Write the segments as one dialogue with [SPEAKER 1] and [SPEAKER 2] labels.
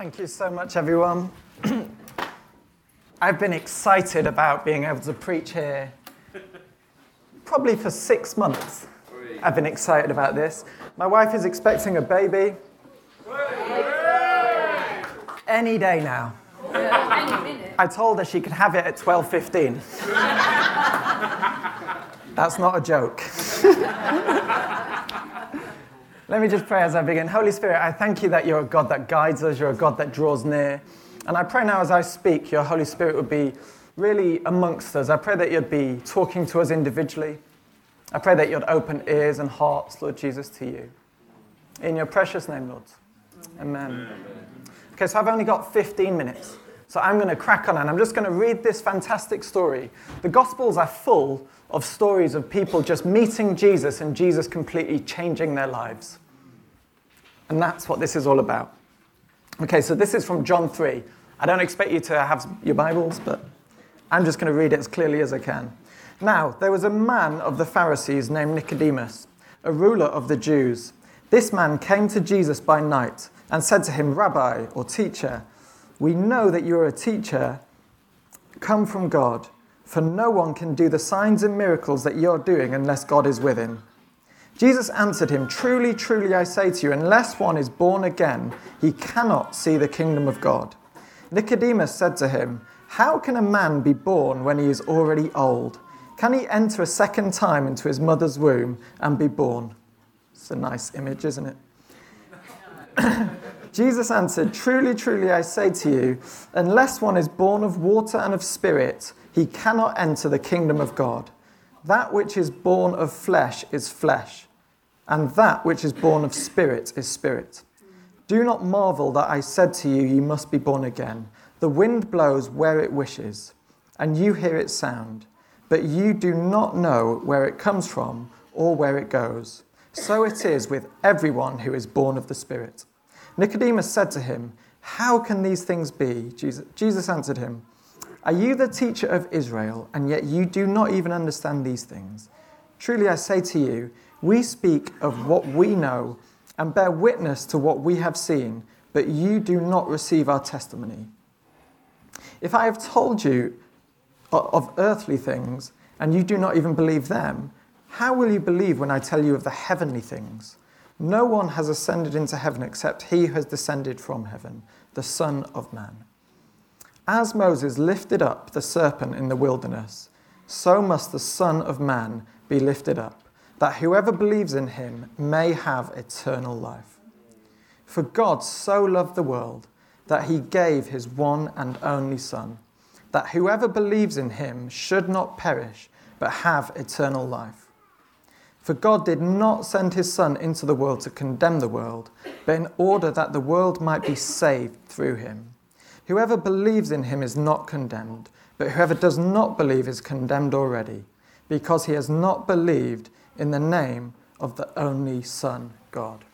[SPEAKER 1] Thank you so much, everyone. I've been excited about being able to preach here probably for 6 months. I've been excited about this. My wife is expecting a baby any day now. I told her she could have it at 12:15. That's not a joke. Let me just pray as I begin. Holy Spirit, I thank you that you're a God that guides us, you're a God that draws near. And I pray now as I speak, your Holy Spirit would be really amongst us. I pray that you'd be talking to us individually. I pray that you'd open ears and hearts, Lord Jesus, to you. In your precious name, Lord. Amen. Okay, so I've only got 15 minutes. So I'm going to crack on and I'm just going to read this fantastic story. The Gospels are full of stories of people just meeting Jesus and Jesus completely changing their lives. And that's what this is all about. Okay, so this is from John 3. I don't expect you to have your Bibles, but I'm just going to read it as clearly as I can. Now, there was a man of the Pharisees named Nicodemus, a ruler of the Jews. This man came to Jesus by night and said to him, Rabbi, or teacher, we know that you are a teacher come from God, for no one can do the signs and miracles that you're doing unless God is with him. Jesus answered him, Truly, truly, I say to you, unless one is born again, he cannot see the kingdom of God. Nicodemus said to him, How can a man be born when he is already old? Can he enter a second time into his mother's womb and be born? It's a nice image, isn't it? Jesus answered, Truly, truly, I say to you, unless one is born of water and of spirit, he cannot enter the kingdom of God. That which is born of flesh is flesh, and that which is born of spirit is spirit. Do not marvel that I said to you, you must be born again. The wind blows where it wishes, and you hear its sound, but you do not know where it comes from or where it goes. So it is with everyone who is born of the Spirit. Nicodemus said to him, How can these things be? Jesus answered him, Are you the teacher of Israel, and yet you do not even understand these things? Truly I say to you, we speak of what we know and bear witness to what we have seen, but you do not receive our testimony. If I have told you of earthly things, and you do not even believe them, how will you believe when I tell you of the heavenly things? No one has ascended into heaven except he who has descended from heaven, the Son of Man. As Moses lifted up the serpent in the wilderness, so must the Son of Man be lifted up, that whoever believes in him may have eternal life. For God so loved the world that he gave his one and only Son, that whoever believes in him should not perish, but have eternal life. For God did not send his Son into the world to condemn the world, but in order that the world might be saved through him. Whoever believes in him is not condemned, but whoever does not believe is condemned already, because he has not believed in the name of the only Son, God.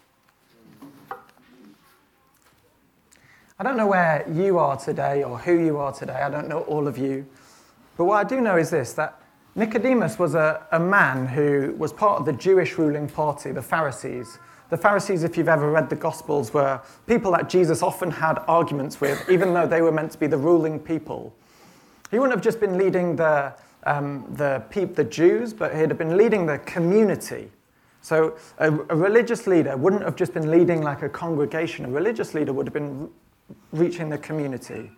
[SPEAKER 1] I don't know where you are today or who you are today. I don't know all of you. But what I do know is this, that Nicodemus was a man who was part of the Jewish ruling party, the Pharisees. The Pharisees, if you've ever read the Gospels, were people that Jesus often had arguments with, even though they were meant to be the ruling people. He wouldn't have just been leading the Jews, but he'd have been leading the community. So a religious leader wouldn't have just been leading like a congregation. A religious leader would have been reaching the community.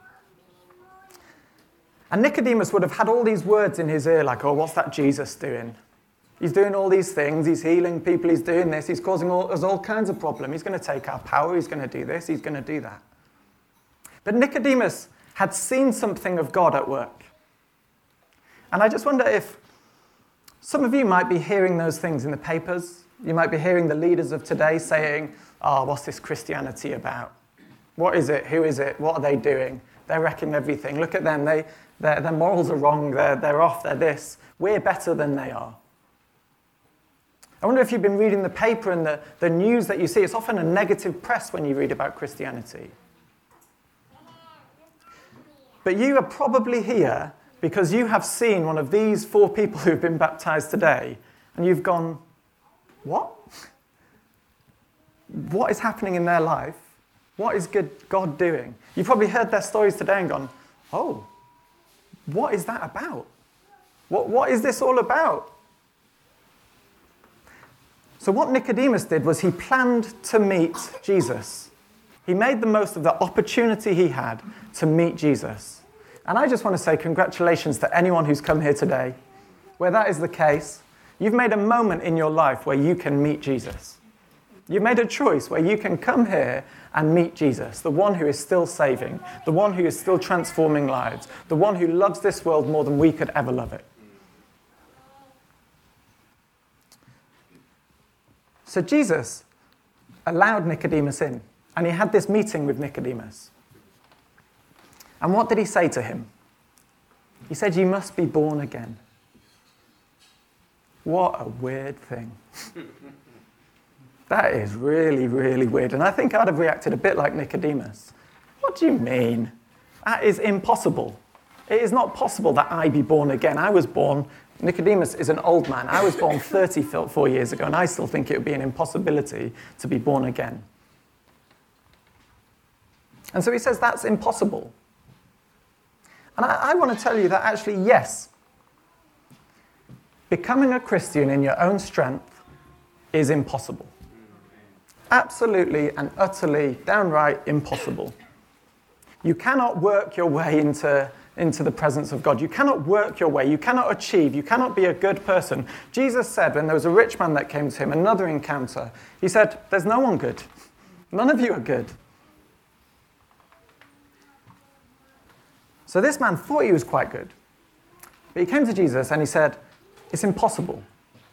[SPEAKER 1] And Nicodemus would have had all these words in his ear like, oh, what's that Jesus doing? He's doing all these things, he's healing people, he's doing this, he's causing us all kinds of problems. He's going to take our power, he's going to do this, he's going to do that. But Nicodemus had seen something of God at work. And I just wonder if some of you might be hearing those things in the papers. You might be hearing the leaders of today saying, oh, what's this Christianity about? What is it? Who is it? What are they doing? They're wrecking everything. Look at them. Their morals are wrong. They're off. They're this. We're better than they are. I wonder if you've been reading the paper and the news that you see. It's often a negative press when you read about Christianity. But you are probably here because you have seen one of these 4 people who've been baptized today, and you've gone, what? What is happening in their life? What is God doing? You've probably heard their stories today and gone, oh, what is that about? What is this all about? So what Nicodemus did was he planned to meet Jesus. He made the most of the opportunity he had to meet Jesus. And I just want to say congratulations to anyone who's come here today. Where that is the case, you've made a moment in your life where you can meet Jesus. You've made a choice where you can come here and meet Jesus, the one who is still saving, the one who is still transforming lives, the one who loves this world more than we could ever love it. So Jesus allowed Nicodemus in, and he had this meeting with Nicodemus. And what did he say to him? He said, you must be born again. What a weird thing. That is really, really weird. And I think I'd have reacted a bit like Nicodemus. What do you mean? That is impossible. It is not possible that I be born again. I was born, Nicodemus is an old man. I was born 34 years ago, and I still think it would be an impossibility to be born again. And so he says that's impossible. And I want to tell you that actually, yes, becoming a Christian in your own strength is impossible. Absolutely and utterly, downright impossible. You cannot work your way into the presence of God. You cannot work your way. You cannot achieve. You cannot be a good person. Jesus said when there was a rich man that came to him, another encounter, he said, there's no one good. None of you are good. So this man thought he was quite good. But he came to Jesus and he said, it's impossible.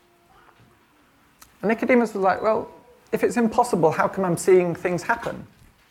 [SPEAKER 1] And Nicodemus was like, well, if it's impossible, how come I'm seeing things happen?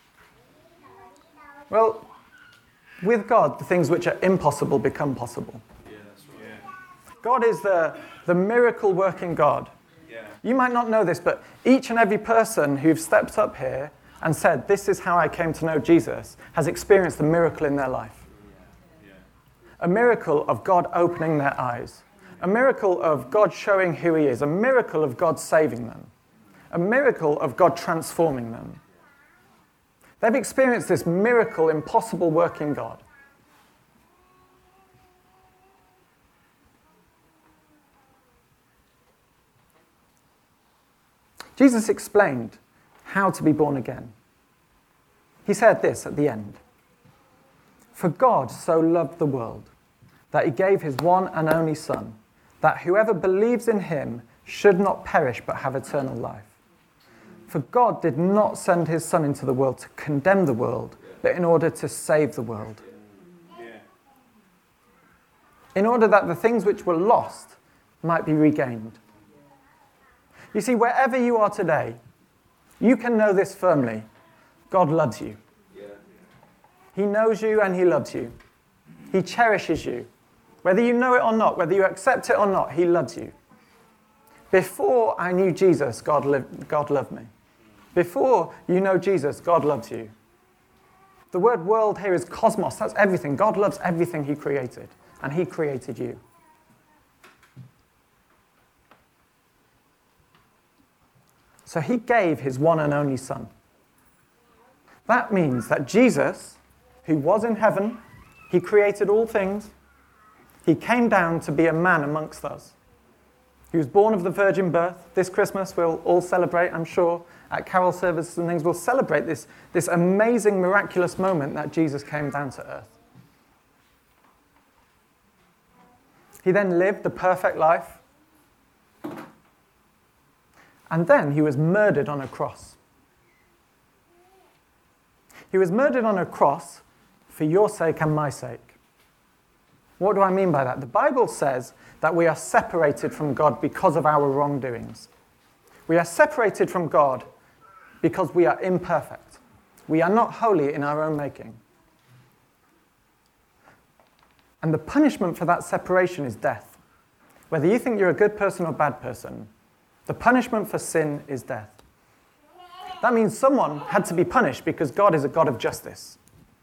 [SPEAKER 1] Well, with God, the things which are impossible become possible.
[SPEAKER 2] Yeah, that's right.
[SPEAKER 1] God is the miracle-working God.
[SPEAKER 2] Yeah.
[SPEAKER 1] You might not know this, but each and every person who've stepped up here and said, this is how I came to know Jesus, has experienced a miracle in their life.
[SPEAKER 2] Yeah.
[SPEAKER 1] A miracle of God opening their eyes. A miracle of God showing who he is. A miracle of God saving them. A miracle of God transforming them. They've experienced this miracle, impossible working God. Jesus explained how to be born again. He said this at the end. For God so loved the world that he gave his one and only Son, that whoever believes in him should not perish but have eternal life. For God did not send his Son into the world to condemn the world, but in order to save the world. In order that the things which were lost might be regained. You see, wherever you are today, you can know this firmly. God loves you. He knows you and he loves you. He cherishes you. Whether you know it or not, whether you accept it or not, he loves you. Before I knew Jesus, God loved me. Before you know Jesus, God loves you. The word world here is cosmos. That's everything. God loves everything he created, and he created you. So he gave his one and only Son. That means that Jesus, who was in heaven, he created all things, he came down to be a man amongst us. He was born of the virgin birth. This Christmas we'll all celebrate, I'm sure, at carol services and things. We'll celebrate this amazing, miraculous moment that Jesus came down to earth. He then lived the perfect life. And then he was murdered on a cross. He was murdered on a cross for your sake and my sake. What do I mean by that? The Bible says that we are separated from God because of our wrongdoings. We are separated from God because we are imperfect. We are not holy in our own making. And the punishment for that separation is death. Whether you think you're a good person or a bad person, the punishment for sin is death. That means someone had to be punished because God is a God of justice.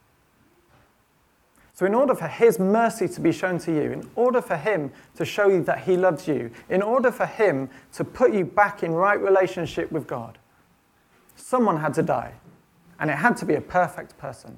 [SPEAKER 1] So in order for his mercy to be shown to you, in order for him to show you that he loves you, in order for him to put you back in right relationship with God, someone had to die. And it had to be a perfect person.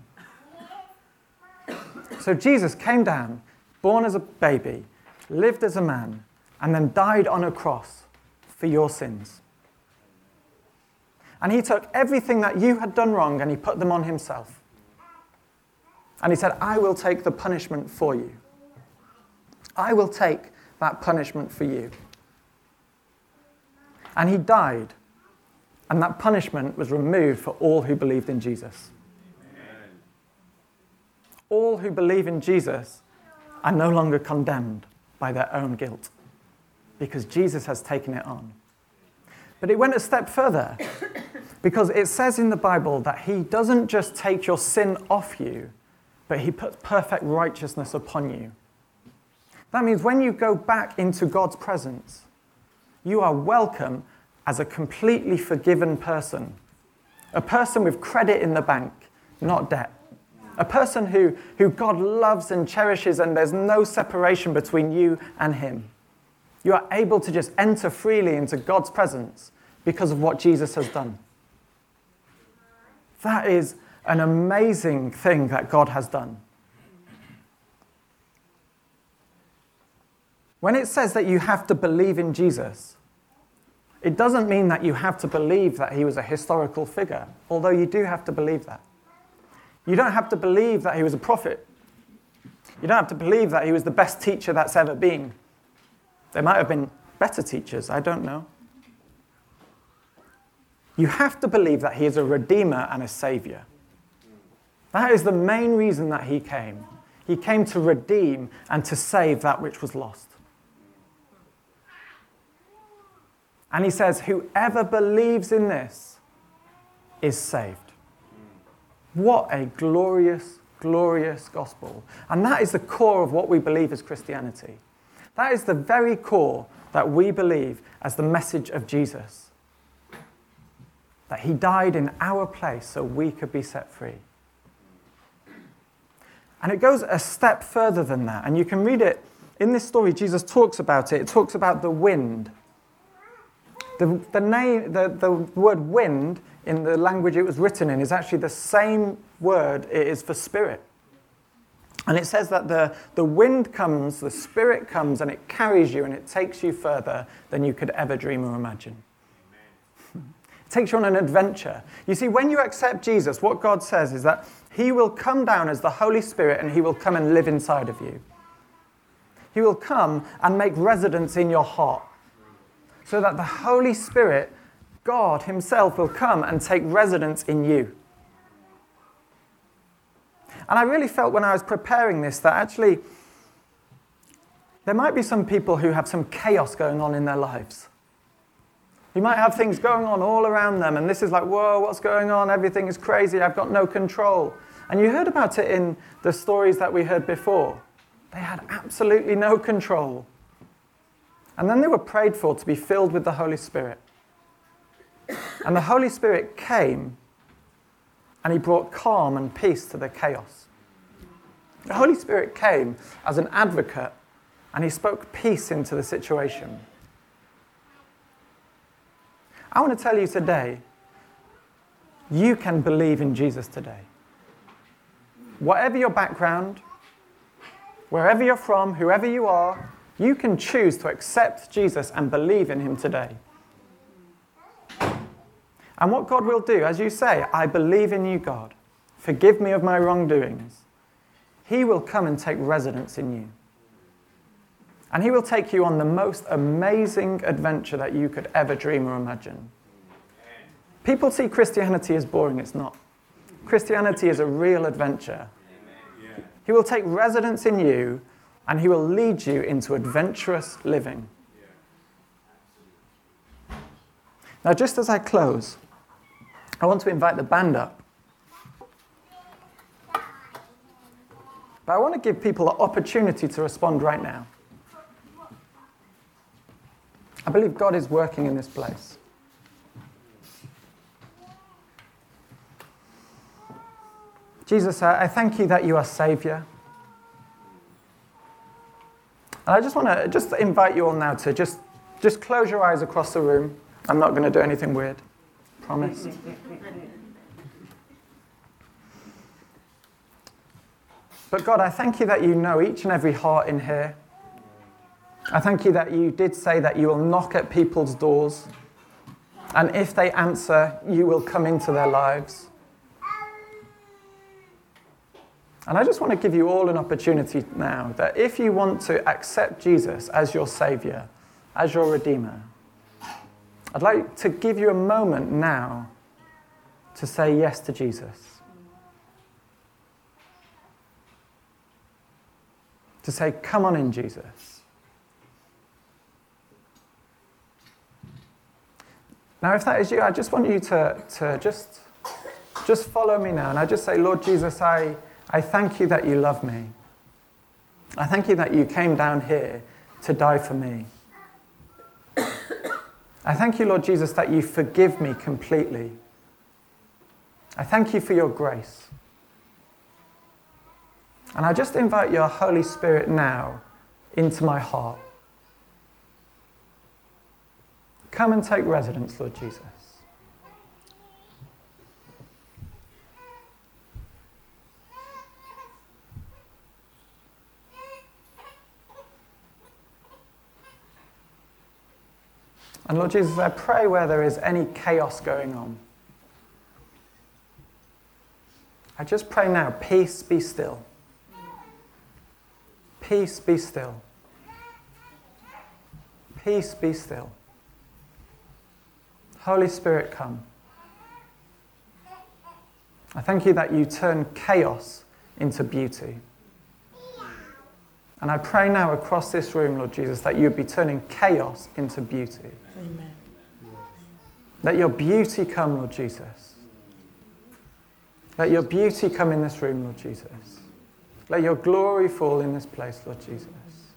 [SPEAKER 1] So Jesus came down, born as a baby, lived as a man, and then died on a cross for your sins. And he took everything that you had done wrong and he put them on himself. And he said, I will take the punishment for you. I will take that punishment for you. And he died, and that punishment was removed for all who believed in Jesus. Amen. All who believe in Jesus are no longer condemned by their own guilt, because Jesus has taken it on. But it went a step further, because it says in the Bible that he doesn't just take your sin off you, but he puts perfect righteousness upon you. That means when you go back into God's presence, you are welcome as a completely forgiven person. A person with credit in the bank, not debt. A person who God loves and cherishes, and there's no separation between you and him. You are able to just enter freely into God's presence because of what Jesus has done. That is an amazing thing that God has done. When it says that you have to believe in Jesus, it doesn't mean that you have to believe that he was a historical figure, although you do have to believe that. You don't have to believe that he was a prophet. You don't have to believe that he was the best teacher that's ever been. There might have been better teachers, I don't know. You have to believe that he is a redeemer and a savior. That is the main reason that he came. He came to redeem and to save that which was lost. And he says, whoever believes in this is saved. What a glorious, glorious gospel. And that is the core of what we believe as Christianity. That is the very core that we believe as the message of Jesus. That he died in our place so we could be set free. And it goes a step further than that. And you can read it in this story. Jesus talks about it. It talks about the wind. The word wind in the language it was written in is actually the same word it is for spirit. And it says that the wind comes, the spirit comes, and it carries you and it takes you further than you could ever dream or imagine. It takes you on an adventure. You see, when you accept Jesus, what God says is that he will come down as the Holy Spirit and he will come and live inside of you. He will come and make residence in your heart so that the Holy Spirit, God himself, will come and take residence in you. And I really felt when I was preparing this that actually there might be some people who have some chaos going on in their lives. You might have things going on all around them, and this is like, whoa, what's going on? Everything is crazy. I've got no control. And you heard about it in the stories that we heard before. They had absolutely no control. And then they were prayed for to be filled with the Holy Spirit. And the Holy Spirit came, and he brought calm and peace to the chaos. The Holy Spirit came as an advocate, and he spoke peace into the situation. I want to tell you today, you can believe in Jesus today. Whatever your background, wherever you're from, whoever you are, you can choose to accept Jesus and believe in him today. And what God will do, as you say, I believe in you, God. Forgive me of my wrongdoings. He will come and take residence in you. And he will take you on the most amazing adventure that you could ever dream or imagine. People see Christianity as boring. It's not. Christianity is a real adventure. He will take residence in you, and he will lead you into adventurous living. Now, just as I close, I want to invite the band up. But I want to give people an opportunity to respond right now. I believe God is working in this place. Jesus, I thank you that you are Savior. And I just want to invite you all now to just close your eyes across the room. I'm not going to do anything weird. Promise. But God, I thank you that you know each and every heart in here. I thank you that you did say that you will knock at people's doors. And if they answer, you will come into their lives. And I just want to give you all an opportunity now that if you want to accept Jesus as your Savior, as your Redeemer, I'd like to give you a moment now to say yes to Jesus. To say, come on in, Jesus. Now, if that is you, I just want you to just follow me now. And I just say, Lord Jesus, I thank you that you love me. I thank you that you came down here to die for me. I thank you, Lord Jesus, that you forgive me completely. I thank you for your grace. And I just invite your Holy Spirit now into my heart. Come and take residence, Lord Jesus. And Lord Jesus, I pray where there is any chaos going on, I just pray now, peace be still. Peace be still. Peace be still. Holy Spirit, come. I thank you that you turn chaos into beauty. And I pray now across this room, Lord Jesus, that you'd be turning chaos into beauty.
[SPEAKER 3] Amen.
[SPEAKER 1] Let your beauty come, Lord Jesus. Let your beauty come in this room, Lord Jesus. Let your glory fall in this place, Lord Jesus.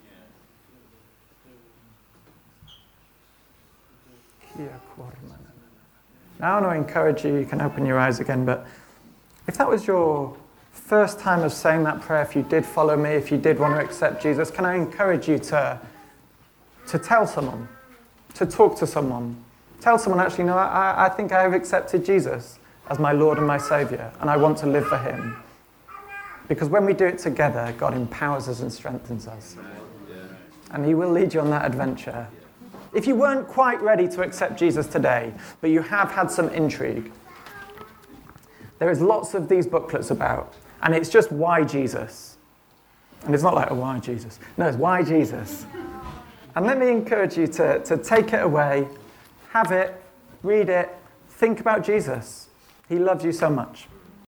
[SPEAKER 1] Now I want to encourage you, you can open your eyes again, but if that was your first time of saying that prayer, if you did follow me, if you did want to accept Jesus, can I encourage you to tell someone, to talk to someone. Tell someone, actually, no, I think I have accepted Jesus as my Lord and my Saviour, and I want to live for him. Because when we do it together, God empowers us and strengthens us. And he will lead you on that adventure. If you weren't quite ready to accept Jesus today, but you have had some intrigue, there is lots of these booklets about, and it's just why Jesus. And it's not like, oh, why Jesus? No, it's why Jesus. And let me encourage you to take it away, have it, read it, think about Jesus. He loves you so much.